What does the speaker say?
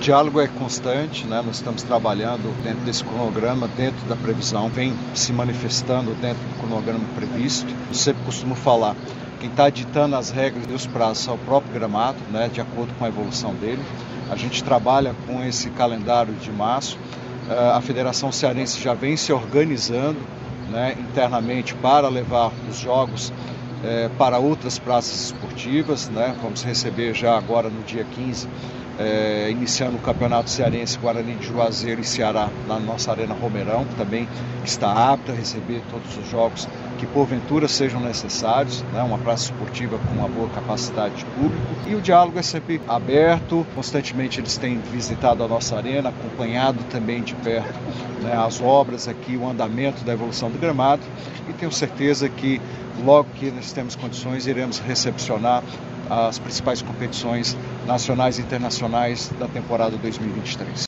diálogo é constante, né? Nós estamos trabalhando dentro desse cronograma, dentro da previsão, vem se manifestando dentro do cronograma previsto. Eu sempre costumo falar, quem está ditando as regras e os prazos é o próprio gramado, né? De acordo com a evolução dele. A gente trabalha com esse calendário de março. A Federação Cearense já vem se organizando, né, internamente para levar os jogos para outras praças esportivas, né? Vamos receber já agora no dia 15, iniciando o Campeonato Cearense Guarani de Juazeiro e Ceará na nossa Arena Romeirão, que também está apta a receber todos os jogos que porventura sejam necessários, né? Uma praça esportiva com uma boa capacidade de público. E o diálogo é sempre aberto, constantemente eles têm visitado a nossa arena, acompanhado também de perto, né, as obras aqui, o andamento da evolução do gramado, e tenho certeza que logo que nós temos condições iremos recepcionar as principais competições nacionais e internacionais da temporada 2023.